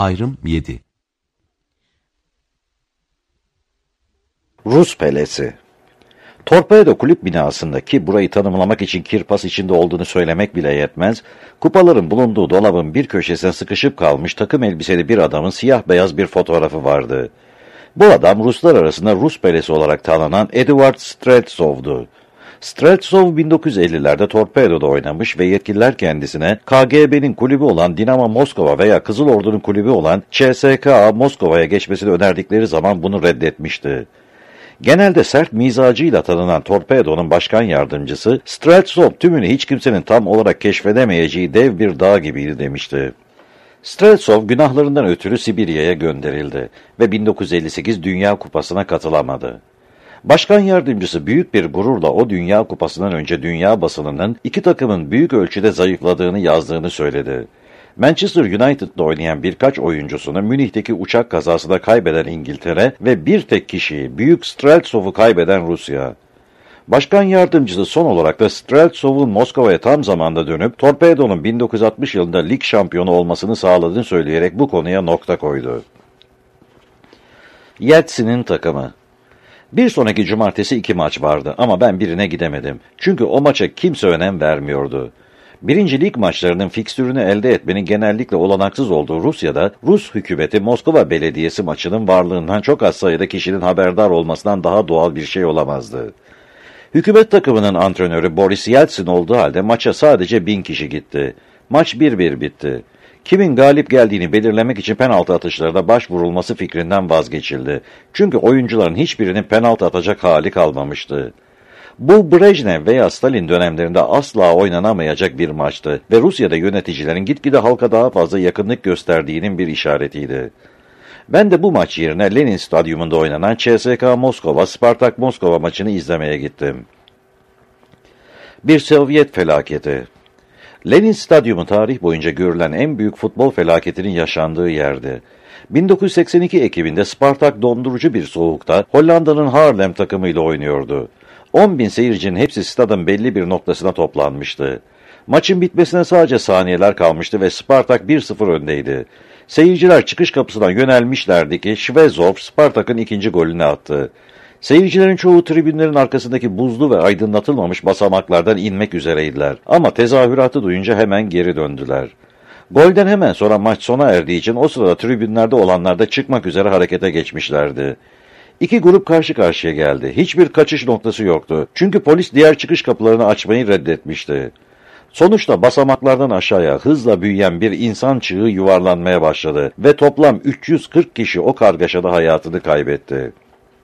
Ayrım 7. Rus Pelesi. Torpedo kulüp binasındaki, burayı tanımlamak için kirpas içinde olduğunu söylemek bile yetmez, kupaların bulunduğu dolabın bir köşesine sıkışıp kalmış takım elbiseli bir adamın siyah beyaz bir fotoğrafı vardı. Bu adam Ruslar arasında Rus Pelesi olarak tanınan Eduard Streltsov'du. Streltsov 1950'lerde Torpedo'da oynamış ve yetkililer kendisine KGB'nin kulübü olan Dinamo Moskova veya Kızıl Ordu'nun kulübü olan CSKA Moskova'ya geçmesini önerdikleri zaman bunu reddetmişti. Genelde sert mizacıyla tanınan Torpedo'nun başkan yardımcısı, Streltsov tümünü hiç kimsenin tam olarak keşfedemeyeceği dev bir dağ gibiydi demişti. Streltsov günahlarından ötürü Sibirya'ya gönderildi ve 1958 Dünya Kupası'na katılamadı. Başkan yardımcısı büyük bir gururla o Dünya Kupası'ndan önce dünya basınının iki takımın büyük ölçüde zayıfladığını yazdığını söyledi. Manchester United'da oynayan birkaç oyuncusunu Münih'teki uçak kazasında kaybeden İngiltere ve bir tek kişiyi Büyük Streltsov'u kaybeden Rusya. Başkan yardımcısı son olarak da Streltsov'un Moskova'ya tam zamanda dönüp Torpedo'nun 1960 yılında lig şampiyonu olmasını sağladığını söyleyerek bu konuya nokta koydu. Yeltsin'in takımı. Bir sonraki cumartesi 2 maç vardı ama ben birine gidemedim. Çünkü o maça kimse önem vermiyordu. Birinci lig maçlarının fikstürünü elde etmenin genellikle olanaksız olduğu Rusya'da, Rus hükümeti Moskova Belediyesi maçının varlığından çok az sayıda kişinin haberdar olmasından daha doğal bir şey olamazdı. Hükümet takımının antrenörü Boris Yeltsin olduğu halde maça sadece 1000 kişi gitti. Maç 1-1 bitti. Kimin galip geldiğini belirlemek için penaltı atışlarına başvurulması fikrinden vazgeçildi. Çünkü oyuncuların hiçbirinin penaltı atacak hali kalmamıştı. Bu Brejnev veya Stalin dönemlerinde asla oynanamayacak bir maçtı ve Rusya'da yöneticilerin gitgide halka daha fazla yakınlık gösterdiğinin bir işaretiydi. Ben de bu maç yerine Lenin Stadyumunda oynanan CSKA Moskova, Spartak Moskova maçını izlemeye gittim. Bir Sovyet felaketi. Lenin Stadyumu tarih boyunca görülen en büyük futbol felaketinin yaşandığı yerdi. 1982 Ekim'inde Spartak dondurucu bir soğukta Hollanda'nın Haarlem takımıyla oynuyordu. 10.000 seyircinin hepsi stadın belli bir noktasına toplanmıştı. Maçın bitmesine sadece saniyeler kalmıştı ve Spartak 1-0 öndeydi. Seyirciler çıkış kapısından yönelmişlerdi ki Şvezov Spartak'ın ikinci golünü attı. Seyircilerin çoğu tribünlerin arkasındaki buzlu ve aydınlatılmamış basamaklardan inmek üzereydiler. Ama tezahüratı duyunca hemen geri döndüler. Golden hemen sonra maç sona erdiği için o sırada tribünlerde olanlar da çıkmak üzere harekete geçmişlerdi. İki grup karşı karşıya geldi. Hiçbir kaçış noktası yoktu. Çünkü polis diğer çıkış kapılarını açmayı reddetmişti. Sonuçta basamaklardan aşağıya hızla büyüyen bir insan çığı yuvarlanmaya başladı ve toplam 340 kişi o kargaşada hayatını kaybetti.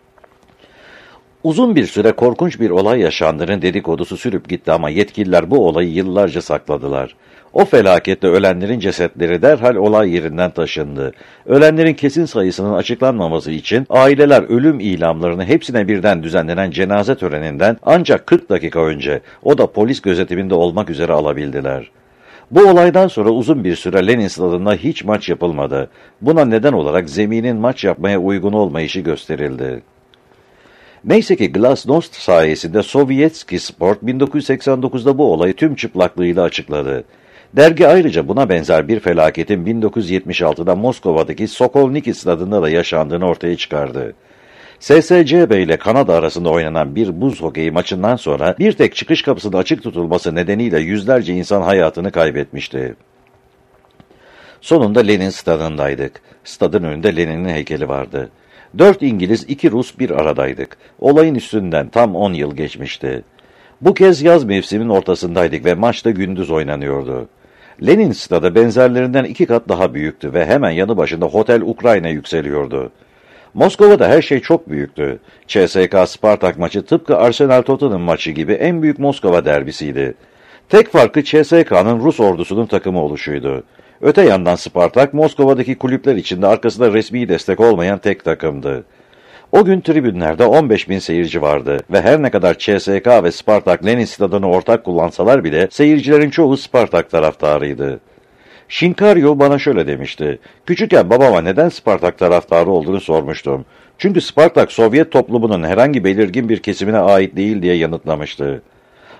Uzun bir süre korkunç bir olay yaşandığının dedikodusu sürüp gitti ama yetkililer bu olayı yıllarca sakladılar. O felakette ölenlerin cesetleri derhal olay yerinden taşındı. Ölenlerin kesin sayısının açıklanmaması için aileler ölüm ilamlarını hepsine birden düzenlenen cenaze töreninden ancak 40 dakika önce, o da polis gözetiminde olmak üzere alabildiler. Bu olaydan sonra uzun bir süre Lenin stadında hiç maç yapılmadı. Buna neden olarak zeminin maç yapmaya uygun olmayışı gösterildi. Neyse ki Glasnost sayesinde Sovyetski Sport 1989'da bu olayı tüm çıplaklığıyla açıkladı. Dergi ayrıca buna benzer bir felaketin 1976'da Moskova'daki Sokolniki stadında da yaşandığını ortaya çıkardı. SSCB ile Kanada arasında oynanan bir buz hokeyi maçından sonra bir tek çıkış kapısının açık tutulması nedeniyle yüzlerce insan hayatını kaybetmişti. Sonunda Lenin stadındaydık. Stadın önünde Lenin'in heykeli vardı. 4 İngiliz, 2 Rus bir aradaydık. Olayın üstünden tam 10 yıl geçmişti. Bu kez yaz mevsiminin ortasındaydık ve maç da gündüz oynanıyordu. Lenin stadı benzerlerinden 2 kat daha büyüktü ve hemen yanı başında Hotel Ukrayna yükseliyordu. Moskova'da her şey çok büyüktü. CSKA Spartak maçı tıpkı Arsenal Tottenham maçı gibi en büyük Moskova derbisiydi. Tek farkı CSKA'nın Rus ordusunun takımı oluşuydu. Öte yandan Spartak, Moskova'daki kulüpler içinde arkasında resmi destek olmayan tek takımdı. O gün tribünlerde 15.000 seyirci vardı ve her ne kadar CSKA ve Spartak Lenin stadını ortak kullansalar bile seyircilerin çoğu Spartak taraftarıydı. Şinkaryo bana şöyle demişti. Küçükken babama neden Spartak taraftarı olduğunu sormuştum. Çünkü Spartak Sovyet toplumunun herhangi belirgin bir kesimine ait değil diye yanıtlamıştı.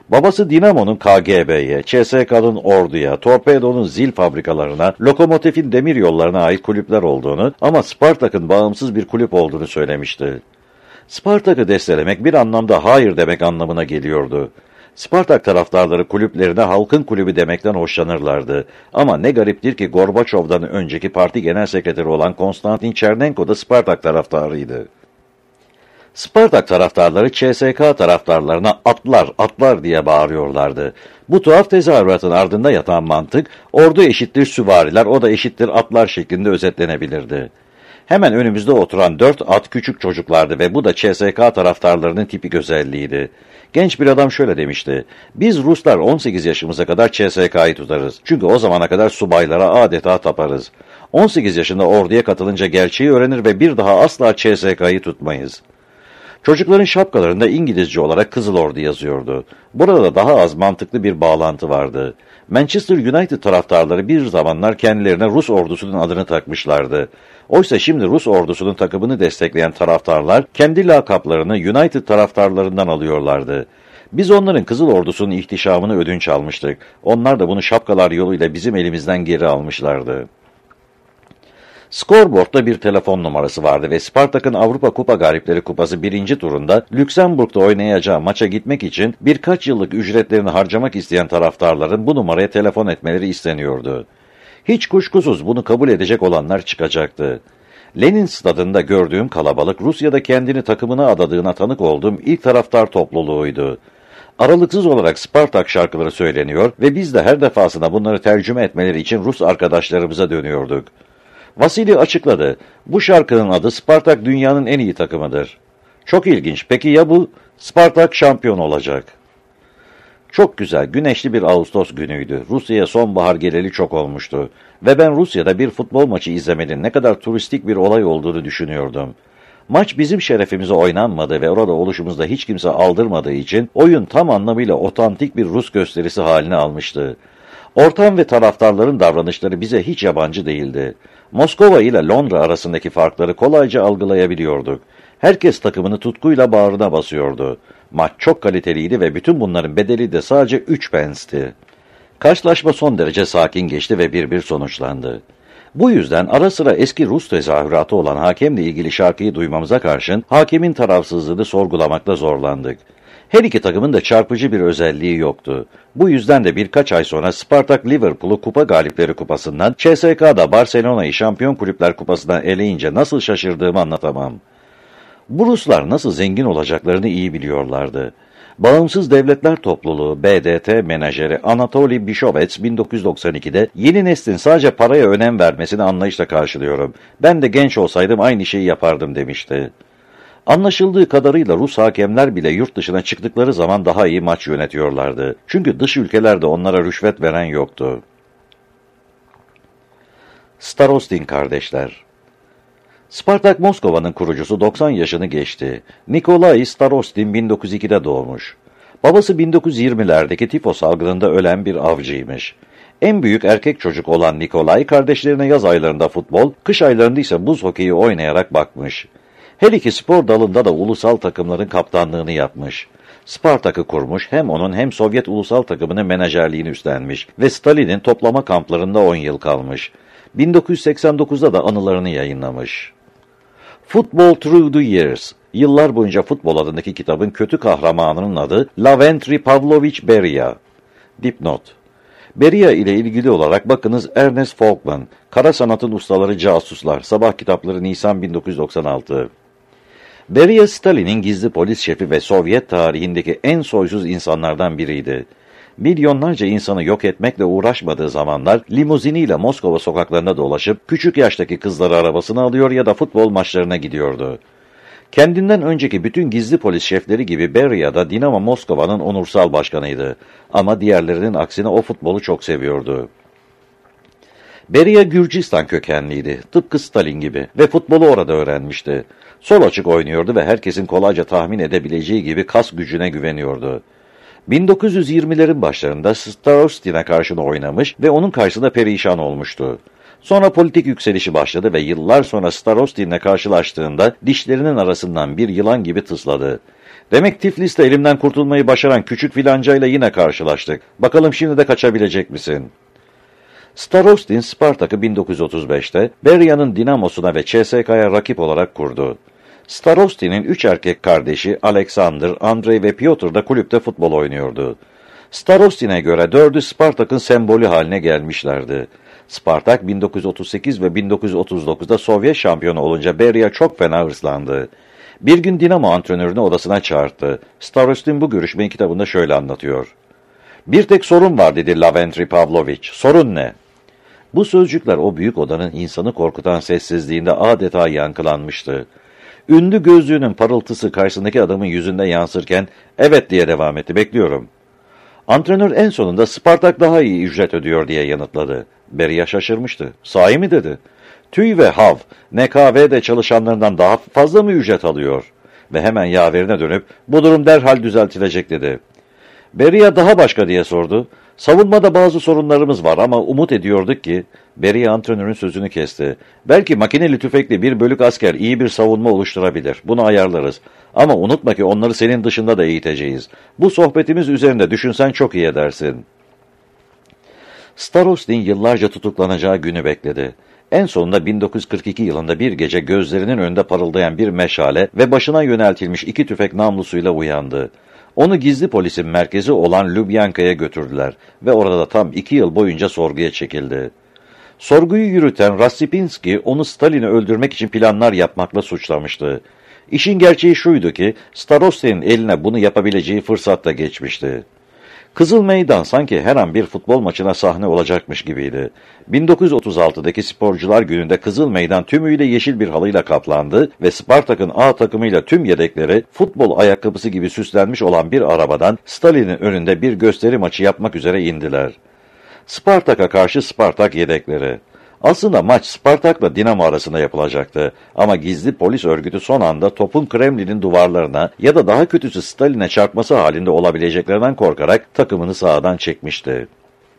Babası Dinamo'nun KGB'ye, CSK'nın Ordu'ya, Torpedo'nun zil fabrikalarına, Lokomotif'in demir yollarına ait kulüpler olduğunu ama Spartak'ın bağımsız bir kulüp olduğunu söylemişti. Spartak'ı destelemek bir anlamda hayır demek anlamına geliyordu. Spartak taraftarları kulüplerine halkın kulübü demekten hoşlanırlardı. Ama ne gariptir ki Gorbaçov'dan önceki parti genel sekreteri olan Konstantin Çernenko da Spartak taraftarıydı. Spartak taraftarları CSK taraftarlarına atlar, atlar diye bağırıyorlardı. Bu tuhaf tezahüratın ardında yatan mantık, ordu eşittir süvariler, o da eşittir atlar şeklinde özetlenebilirdi. Hemen önümüzde oturan 4 at küçük çocuklardı ve bu da CSK taraftarlarının tipik özelliğiydi. Genç bir adam şöyle demişti: "Biz Ruslar 18 yaşımıza kadar CSK'yı tutarız. Çünkü o zamana kadar subaylara adeta taparız. 18 yaşında orduya katılınca gerçeği öğrenir ve bir daha asla CSK'yı tutmayız." Çocukların şapkalarında İngilizce olarak Kızıl Ordu yazıyordu. Burada da daha az mantıklı bir bağlantı vardı. Manchester United taraftarları bir zamanlar kendilerine Rus ordusunun adını takmışlardı. Oysa şimdi Rus ordusunun takımını destekleyen taraftarlar kendi lakaplarını United taraftarlarından alıyorlardı. Biz onların Kızıl Ordusu'nun ihtişamını ödünç almıştık. Onlar da bunu şapkalar yoluyla bizim elimizden geri almışlardı. Scoreboard'da bir telefon numarası vardı ve Spartak'ın Avrupa Kupa Galipleri Kupası 1. turunda Lüksemburg'da oynayacağı maça gitmek için birkaç yıllık ücretlerini harcamak isteyen taraftarların bu numaraya telefon etmeleri isteniyordu. Hiç kuşkusuz bunu kabul edecek olanlar çıkacaktı. Lenin stadında gördüğüm kalabalık Rusya'da kendini takımına adadığına tanık olduğum ilk taraftar topluluğuydu. Aralıksız olarak Spartak şarkıları söyleniyor ve biz de her defasında bunları tercüme etmeleri için Rus arkadaşlarımıza dönüyorduk. Vasili açıkladı: "Bu şarkının adı Spartak dünyanın en iyi takımıdır." Çok ilginç. Peki ya bu? Spartak şampiyon olacak. Çok güzel, güneşli bir Ağustos günüydü. Rusya'ya sonbahar geleli çok olmuştu. Ve ben Rusya'da bir futbol maçı izlemenin ne kadar turistik bir olay olduğunu düşünüyordum. Maç bizim şerefimize oynanmadı ve orada oluşumuzda hiç kimse aldırmadığı için oyun tam anlamıyla otantik bir Rus gösterisi haline almıştı. Ortam ve taraftarların davranışları bize hiç yabancı değildi. Moskova ile Londra arasındaki farkları kolayca algılayabiliyorduk. Herkes takımını tutkuyla bağrına basıyordu. Maç çok kaliteliydi ve bütün bunların bedeli de sadece 3 pensti. Karşılaşma son derece sakin geçti ve 1-1 sonuçlandı. Bu yüzden ara sıra eski Rus tezahüratı olan hakemle ilgili şarkıyı duymamıza karşın hakemin tarafsızlığını sorgulamakta zorlandık. Her iki takımın da çarpıcı bir özelliği yoktu. Bu yüzden de birkaç ay sonra Spartak Liverpool'u Kupa Galipleri Kupası'ndan, CSK'da Barcelona'yı Şampiyon Kulüpler Kupası'ndan eleyince nasıl şaşırdığımı anlatamam. Bu Ruslar nasıl zengin olacaklarını iyi biliyorlardı. Bağımsız Devletler Topluluğu, BDT menajeri Anatoly Bishovets 1992'de yeni neslin sadece paraya önem vermesini anlayışla karşılıyorum. Ben de genç olsaydım aynı şeyi yapardım demişti. Anlaşıldığı kadarıyla Rus hakemler bile yurt dışına çıktıkları zaman daha iyi maç yönetiyorlardı. Çünkü dış ülkelerde onlara rüşvet veren yoktu. Starostin kardeşler. Spartak Moskova'nın kurucusu 90 yaşını geçti. Nikolai Starostin 1902'de doğmuş. Babası 1920'lerdeki tifo salgınında ölen bir avcıymış. En büyük erkek çocuk olan Nikolai kardeşlerine yaz aylarında futbol, kış aylarında ise buz hokeyi oynayarak bakmış. Her iki spor dalında da ulusal takımların kaptanlığını yapmış. Spartak'ı kurmuş, hem onun hem Sovyet ulusal takımının menajerliğini üstlenmiş ve Stalin'in toplama kamplarında 10 yıl kalmış. 1989'da da anılarını yayınlamış. Football Through the Years, yıllar boyunca futbol adındaki kitabın kötü kahramanının adı Lavrentiy Pavlovich Beria. Dipnot: Beria ile ilgili olarak bakınız Ernest Folkman, Kara Sanatın Ustaları Casuslar, Sabah Kitapları, Nisan 1996. Beria, Stalin'in gizli polis şefi ve Sovyet tarihindeki en soysuz insanlardan biriydi. Milyonlarca insanı yok etmekle uğraşmadığı zamanlar limuziniyle Moskova sokaklarında dolaşıp küçük yaştaki kızları arabasına alıyor ya da futbol maçlarına gidiyordu. Kendinden önceki bütün gizli polis şefleri gibi Beria da Dinamo Moskova'nın onursal başkanıydı. Ama diğerlerinin aksine o futbolu çok seviyordu. Beria Gürcistan kökenliydi, tıpkı Stalin gibi ve futbolu orada öğrenmişti. Sol açık oynuyordu ve herkesin kolayca tahmin edebileceği gibi kas gücüne güveniyordu. 1920'lerin başlarında Starostin'e karşı oynamış ve onun karşısında perişan olmuştu. Sonra politik yükselişi başladı ve yıllar sonra Starostin'le karşılaştığında dişlerinin arasından bir yılan gibi tısladı. Demek Tiflis'te elimden kurtulmayı başaran küçük filancayla yine karşılaştık. Bakalım şimdi de kaçabilecek misin? Starostin, Spartak'ı 1935'te Berya'nın Dinamos'una ve CSK'ya rakip olarak kurdu. Starostin'in 3 erkek kardeşi Alexander, Andrei ve Piotr da kulüpte futbol oynuyordu. Starostin'e göre 4'ü Spartak'ın sembolü haline gelmişlerdi. Spartak 1938 ve 1939'da Sovyet şampiyonu olunca Berya çok fena hırslandı. Bir gün Dinamo antrenörünü odasına çağırdı. Starostin bu görüşmeyi kitabında şöyle anlatıyor. "Bir tek sorun var," dedi Laventry Pavlovich. "Sorun ne?" Bu sözcükler o büyük odanın insanı korkutan sessizliğinde adeta yankılanmıştı. Ünlü gözlüğünün parıltısı karşısındaki adamın yüzünde yansırken, "Evet," diye devam etti, "bekliyorum." Antrenör en sonunda Spartak daha iyi ücret ödüyor diye yanıtladı. Beria şaşırmıştı. "Sahi mi?" dedi. "TÜİ ve HAV, NKVD çalışanlarından daha fazla mı ücret alıyor?" Ve hemen yaverine dönüp, "Bu durum derhal düzeltilecek," dedi. Beria daha başka diye sordu. "Savunmada bazı sorunlarımız var ama umut ediyorduk ki..." Beria antrenörün sözünü kesti. "Belki makineli tüfekli bir bölük asker iyi bir savunma oluşturabilir. Bunu ayarlarız. Ama unutma ki onları senin dışında da eğiteceğiz. Bu sohbetimiz üzerinde düşünsen çok iyi edersin." Starostin yıllarca tutuklanacağı günü bekledi. En sonunda 1942 yılında bir gece gözlerinin önünde parıldayan bir meşale ve başına yöneltilmiş 2 tüfek namlusuyla uyandı. Onu gizli polisin merkezi olan Lubyanka'ya götürdüler ve orada da tam 2 yıl boyunca sorguya çekildi. Sorguyu yürüten Rassipinski onu Stalin'i öldürmek için planlar yapmakla suçlamıştı. İşin gerçeği şuydu ki Starostin'in eline bunu yapabileceği fırsat da geçmişti. Kızıl Meydan sanki her an bir futbol maçına sahne olacakmış gibiydi. 1936'daki Sporcular Günü'nde Kızıl Meydan tümüyle yeşil bir halıyla kaplandı ve Spartak'ın A takımıyla tüm yedekleri futbol ayakkabısı gibi süslenmiş olan bir arabadan Stalin'in önünde bir gösteri maçı yapmak üzere indiler. Spartak'a karşı Spartak yedekleri. Aslında maç Spartak'la Dinamo arasında yapılacaktı. Ama gizli polis örgütü son anda topun Kremlin'in duvarlarına ya da daha kötüsü Stalin'e çarpması halinde olabileceklerinden korkarak takımını sahadan çekmişti.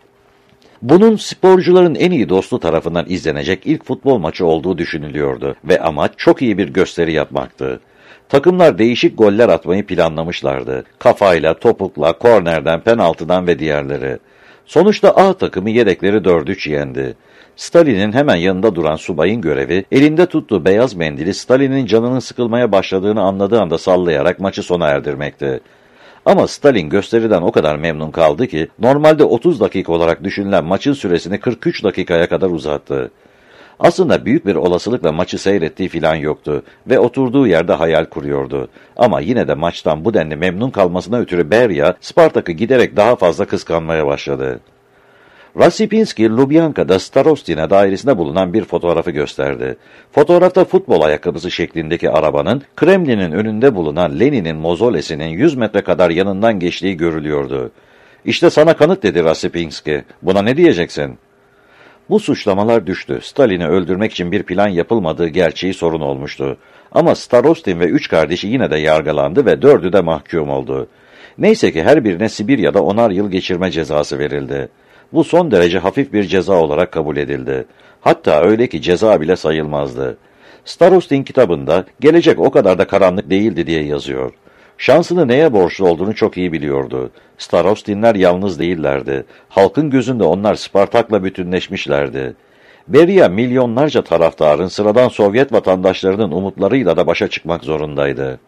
Bunun sporcuların en iyi dostu tarafından izlenecek ilk futbol maçı olduğu düşünülüyordu ve amaç çok iyi bir gösteri yapmaktı. Takımlar değişik goller atmayı planlamışlardı. Kafayla, topukla, kornerden, penaltıdan ve diğerleri. Sonuçta A takımı yedekleri 4-3 yendi. Stalin'in hemen yanında duran subayın görevi, elinde tuttuğu beyaz mendili Stalin'in canının sıkılmaya başladığını anladığı anda sallayarak maçı sona erdirmekti. Ama Stalin gösteriden o kadar memnun kaldı ki, normalde 30 dakika olarak düşünülen maçın süresini 43 dakikaya kadar uzattı. Aslında büyük bir olasılıkla maçı seyrettiği filan yoktu ve oturduğu yerde hayal kuruyordu. Ama yine de maçtan bu denli memnun kalmasına ötürü Berya, Spartak'ı giderek daha fazla kıskanmaya başladı. Rassipinski, Lubyanka'da Starostin'e dairesinde bulunan bir fotoğrafı gösterdi. Fotoğrafta futbol ayakkabısı şeklindeki arabanın, Kremlin'in önünde bulunan Lenin'in mozolesinin 100 metre kadar yanından geçtiği görülüyordu. "İşte sana kanıt," dedi Rassipinski. "Buna ne diyeceksin?" Bu suçlamalar düştü. Stalin'i öldürmek için bir plan yapılmadığı gerçeği sorun olmuştu. Ama Starostin ve 3 kardeşi yine de yargılandı ve 4'ü de mahkum oldu. Neyse ki her birine Sibirya'da 10'ar yıl geçirme cezası verildi. Bu son derece hafif bir ceza olarak kabul edildi. Hatta öyle ki ceza bile sayılmazdı. Starostin kitabında gelecek o kadar da karanlık değildi diye yazıyor. Şansını neye borçlu olduğunu çok iyi biliyordu. Starostinler yalnız değillerdi. Halkın gözünde onlar Spartak'la bütünleşmişlerdi. Beria milyonlarca taraftarın sıradan Sovyet vatandaşlarının umutlarıyla da başa çıkmak zorundaydı.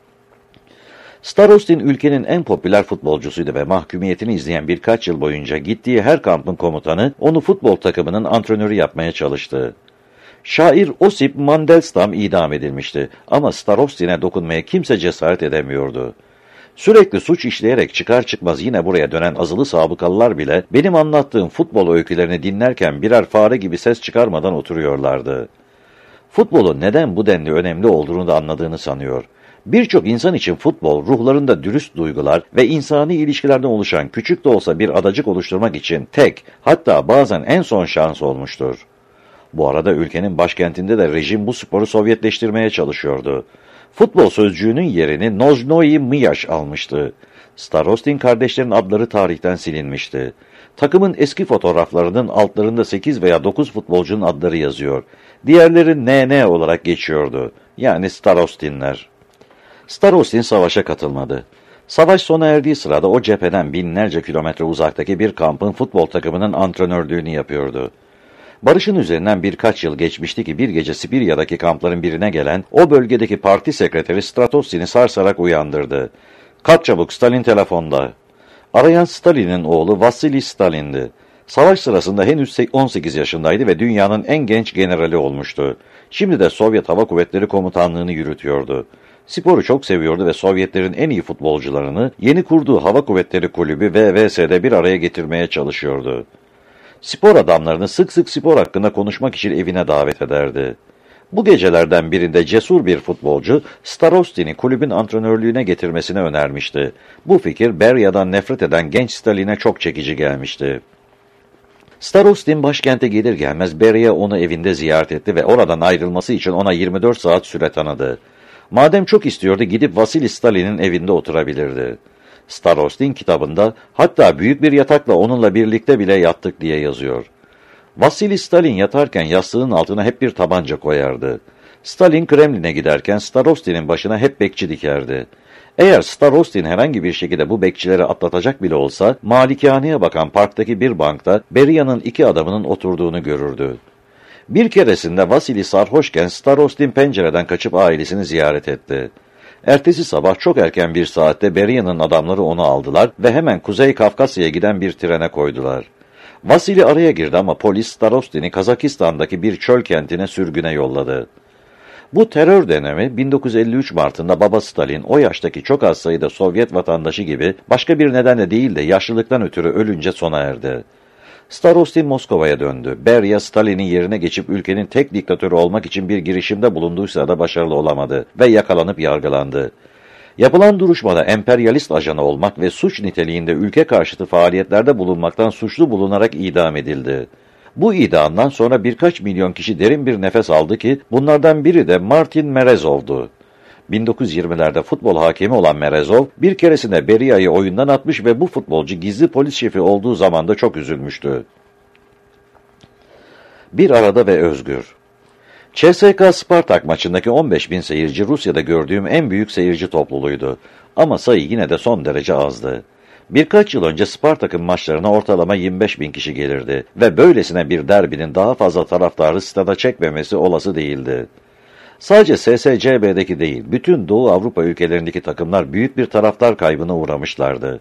Starostin ülkenin en popüler futbolcusuydu ve mahkumiyetini izleyen birkaç yıl boyunca gittiği her kampın komutanı onu futbol takımının antrenörü yapmaya çalıştı. Şair Osip Mandelstam idam edilmişti ama Starostin'e dokunmaya kimse cesaret edemiyordu. Sürekli suç işleyerek çıkar çıkmaz yine buraya dönen azılı sabıkalılar bile benim anlattığım futbol öykülerini dinlerken birer fare gibi ses çıkarmadan oturuyorlardı. Futbolun neden bu denli önemli olduğunu da anladığını sanıyor. Birçok insan için futbol, ruhlarında dürüst duygular ve insani ilişkilerden oluşan küçük de olsa bir adacık oluşturmak için tek, hatta bazen en son şans olmuştur. Bu arada ülkenin başkentinde de rejim bu sporu Sovyetleştirmeye çalışıyordu. Futbol sözcüğünün yerini Nozhnoye Myash almıştı. Starostin kardeşlerin adları tarihten silinmişti. Takımın eski fotoğraflarının altlarında 8 veya 9 futbolcunun adları yazıyor. Diğerleri NN olarak geçiyordu. Yani Starostinler. Starostin savaşa katılmadı. Savaş sona erdiği sırada o cepheden binlerce kilometre uzaktaki bir kampın futbol takımının antrenörlüğünü yapıyordu. Barışın üzerinden birkaç yıl geçmişti ki bir gece Sibirya'daki kampların birine gelen o bölgedeki parti sekreteri Stratostin'i sarsarak uyandırdı. "Kalk çabuk, Stalin telefonda." Arayan Stalin'in oğlu Vasily Stalin'di. Savaş sırasında henüz 18 yaşındaydı ve dünyanın en genç generali olmuştu. Şimdi de Sovyet Hava Kuvvetleri Komutanlığını yürütüyordu. Sporu çok seviyordu ve Sovyetlerin en iyi futbolcularını yeni kurduğu Hava Kuvvetleri Kulübü VVS'de bir araya getirmeye çalışıyordu. Spor adamlarını sık sık spor hakkında konuşmak için evine davet ederdi. Bu gecelerden birinde cesur bir futbolcu Starostin'i kulübün antrenörlüğüne getirmesini önermişti. Bu fikir Berya'dan nefret eden genç Stalin'e çok çekici gelmişti. Starostin başkente gelir gelmez Berya onu evinde ziyaret etti ve oradan ayrılması için ona 24 saat süre tanıdı. Madem çok istiyordu gidip Vasily Stalin'in evinde oturabilirdi. Starostin kitabında hatta büyük bir yatakla onunla birlikte bile yattık diye yazıyor. Vasily Stalin yatarken yastığının altına hep bir tabanca koyardı. Stalin Kremlin'e giderken Starostin'in başına hep bekçi dikerdi. Eğer Starostin herhangi bir şekilde bu bekçileri atlatacak bile olsa, malikaneye bakan parktaki bir bankta Berya'nın 2 adamının oturduğunu görürdü. Bir keresinde Vasily sarhoşken Starostin pencereden kaçıp ailesini ziyaret etti. Ertesi sabah çok erken bir saatte Berya'nın adamları onu aldılar ve hemen Kuzey Kafkasya'ya giden bir trene koydular. Vasily araya girdi ama polis Starostin'i Kazakistan'daki bir çöl kentine sürgüne yolladı. Bu terör dönemi 1953 Mart'ında baba Stalin o yaştaki çok az sayıda Sovyet vatandaşı gibi başka bir nedenle değil de yaşlılıktan ötürü ölünce sona erdi. Starostin Moskova'ya döndü. Berya Stalin'in yerine geçip ülkenin tek diktatörü olmak için bir girişimde bulunduysa da başarılı olamadı ve yakalanıp yargılandı. Yapılan duruşmada emperyalist ajanı olmak ve suç niteliğinde ülke karşıtı faaliyetlerde bulunmaktan suçlu bulunarak idam edildi. Bu idamdan sonra birkaç milyon kişi derin bir nefes aldı ki bunlardan biri de Martin Merezov'du. 1920'lerde futbol hakemi olan Merezov bir keresinde Berya'yı oyundan atmış ve bu futbolcu gizli polis şefi olduğu zaman da çok üzülmüştü. Bir arada ve özgür. CSKA Spartak maçındaki 15.000 seyirci Rusya'da gördüğüm en büyük seyirci topluluğuydu. Ama sayı yine de son derece azdı. Birkaç yıl önce Spartak'ın maçlarına ortalama 25.000 kişi gelirdi ve böylesine bir derbinin daha fazla taraftarı stada çekmemesi olası değildi. Sadece SSCB'deki değil, bütün Doğu Avrupa ülkelerindeki takımlar büyük bir taraftar kaybına uğramışlardı.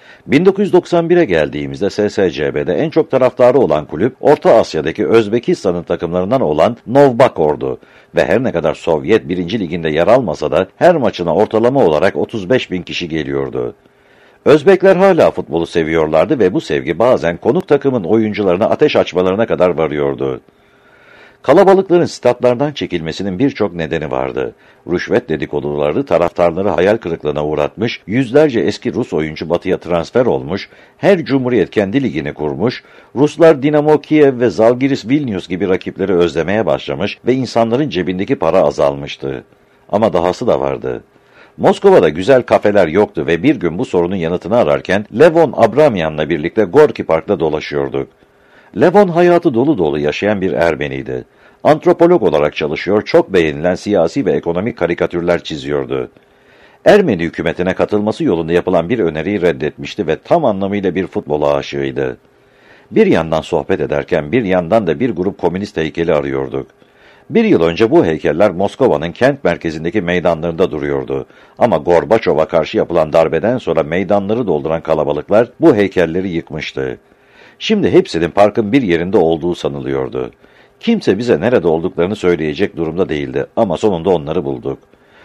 1991'e geldiğimizde SSCB'de en çok taraftarı olan kulüp, Orta Asya'daki Özbekistan'ın takımlarından olan Novbakor'du ve her ne kadar Sovyet 1. Liginde yer almasa da her maçına ortalama olarak 35.000 kişi geliyordu. Özbekler hala futbolu seviyorlardı ve bu sevgi bazen konuk takımın oyuncularına ateş açmalarına kadar varıyordu. Kalabalıkların statlardan çekilmesinin birçok nedeni vardı. Rüşvet dedikoduları taraftarları hayal kırıklığına uğratmış, yüzlerce eski Rus oyuncu batıya transfer olmuş, her cumhuriyet kendi ligini kurmuş, Ruslar Dinamo Kiev ve Zalgiris Vilnius gibi rakipleri özlemeye başlamış ve insanların cebindeki para azalmıştı. Ama dahası da vardı. Moskova'da güzel kafeler yoktu ve bir gün bu sorunun yanıtını ararken Levon Abramyan'la birlikte Gorki Park'ta dolaşıyorduk. Levon hayatı dolu dolu yaşayan bir Ermeniydi. Antropolog olarak çalışıyor, çok beğenilen siyasi ve ekonomik karikatürler çiziyordu. Ermeni hükümetine katılması yolunda yapılan bir öneriyi reddetmişti ve tam anlamıyla bir futbol aşığıydı. Bir yandan sohbet ederken bir yandan da bir grup komünist heykeli arıyorduk. Bir yıl önce bu heykeller Moskova'nın kent merkezindeki meydanlarında duruyordu. Ama Gorbaçov'a karşı yapılan darbeden sonra meydanları dolduran kalabalıklar bu heykelleri yıkmıştı. Şimdi hepsinin parkın bir yerinde olduğu sanılıyordu. Kimse bize nerede olduklarını söyleyecek durumda değildi ama sonunda onları bulduk.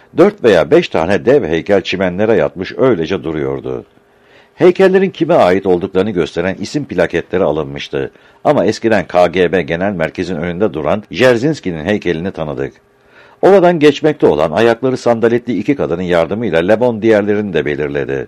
4 veya 5 tane dev heykel çimenlere yatmış öylece duruyordu. Heykellerin kime ait olduklarını gösteren isim plaketleri alınmıştı. Ama eskiden KGB Genel Merkez'in önünde duran Dzerzhinski'nin heykelini tanıdık. Oradan geçmekte olan ayakları sandaletli 2 kadının yardımıyla Levon diğerlerini de belirledi.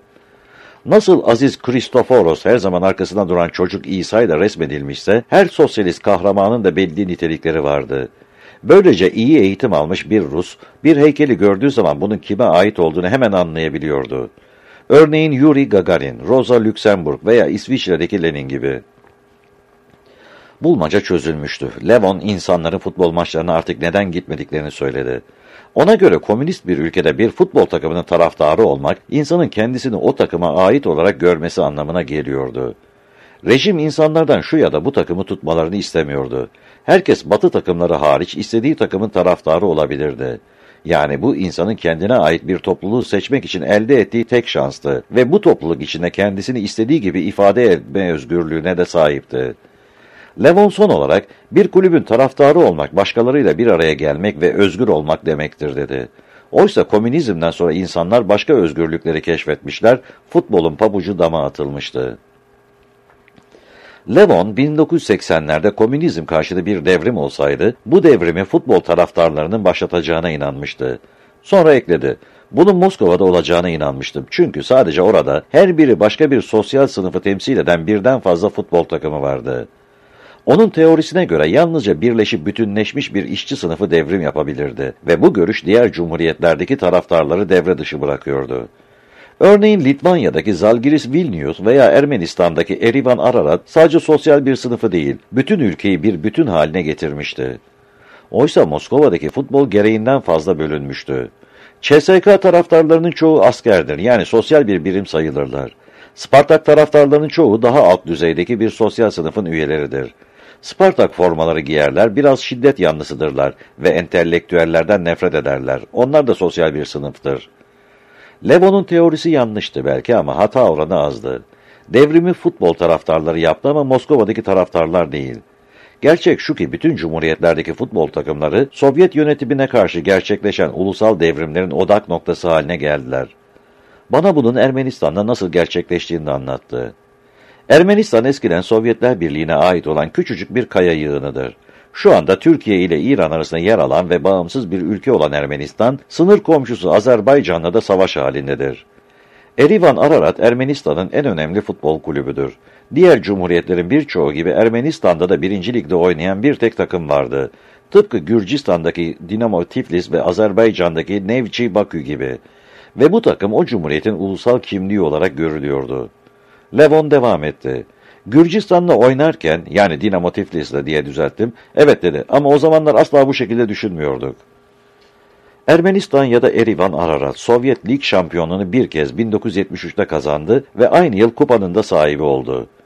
Nasıl Aziz Kristoforos her zaman arkasında duran çocuk İsa'yla resmedilmişse, her sosyalist kahramanın da belli nitelikleri vardı. Böylece iyi eğitim almış bir Rus, bir heykeli gördüğü zaman bunun kime ait olduğunu hemen anlayabiliyordu. Örneğin Yuri Gagarin, Rosa Luxemburg veya İsviçre'deki Lenin gibi. Bulmaca çözülmüştü. Levon insanların futbol maçlarına artık neden gitmediklerini söyledi. Ona göre komünist bir ülkede bir futbol takımının taraftarı olmak, insanın kendisini o takıma ait olarak görmesi anlamına geliyordu. Rejim insanlardan şu ya da bu takımı tutmalarını istemiyordu. Herkes Batı takımları hariç istediği takımın taraftarı olabilirdi. Yani bu insanın kendine ait bir topluluğu seçmek için elde ettiği tek şanstı ve bu topluluk içinde kendisini istediği gibi ifade etme özgürlüğüne de sahipti. Levon son olarak bir kulübün taraftarı olmak başkalarıyla bir araya gelmek ve özgür olmak demektir dedi. Oysa komünizmden sonra insanlar başka özgürlükleri keşfetmişler, futbolun pabucu dama atılmıştı. Levon 1980'lerde komünizm karşıtı bir devrim olsaydı, bu devrimi futbol taraftarlarının başlatacağına inanmıştı. Sonra ekledi, bunun Moskova'da olacağına inanmıştım. Çünkü sadece orada her biri başka bir sosyal sınıfı temsil eden birden fazla futbol takımı vardı. Onun teorisine göre yalnızca birleşip bütünleşmiş bir işçi sınıfı devrim yapabilirdi ve bu görüş diğer cumhuriyetlerdeki taraftarları devre dışı bırakıyordu. Örneğin Litvanya'daki Zalgiris Vilnius veya Ermenistan'daki Erivan Ararat sadece sosyal bir sınıfı değil, bütün ülkeyi bir bütün haline getirmişti. Oysa Moskova'daki futbol gereğinden fazla bölünmüştü. CSKA taraftarlarının çoğu askerdir, yani sosyal bir birim sayılırlar. Spartak taraftarlarının çoğu daha alt düzeydeki bir sosyal sınıfın üyeleridir. Spartak formaları giyerler, biraz şiddet yanlısıdırlar ve entelektüellerden nefret ederler. Onlar da sosyal bir sınıftır. Levon'un teorisi yanlıştı belki ama hata oranı azdı. Devrimi futbol taraftarları yaptı ama Moskova'daki taraftarlar değil. Gerçek şu ki bütün cumhuriyetlerdeki futbol takımları Sovyet yönetimine karşı gerçekleşen ulusal devrimlerin odak noktası haline geldiler. Bana bunun Ermenistan'da nasıl gerçekleştiğini anlattı. Ermenistan eskiden Sovyetler Birliği'ne ait olan küçücük bir kaya yığınıdır. Şu anda Türkiye ile İran arasında yer alan ve bağımsız bir ülke olan Ermenistan, sınır komşusu Azerbaycan'la da savaş halindedir. Erivan Ararat, Ermenistan'ın en önemli futbol kulübüdür. Diğer cumhuriyetlerin birçoğu gibi Ermenistan'da da 1. Lig'de oynayan bir tek takım vardı. Tıpkı Gürcistan'daki Dinamo Tiflis ve Azerbaycan'daki Nevçi Bakü gibi. Ve bu takım o cumhuriyetin ulusal kimliği olarak görülüyordu. Levon devam etti. Gürcistan'la oynarken, yani Dinamo Tiflis'le diye düzelttim, evet dedi ama o zamanlar asla bu şekilde düşünmüyorduk. Ermenistan ya da Erivan Ararat, Sovyet Lig şampiyonluğunu bir kez 1973'te kazandı ve aynı yıl kupanın da sahibi oldu.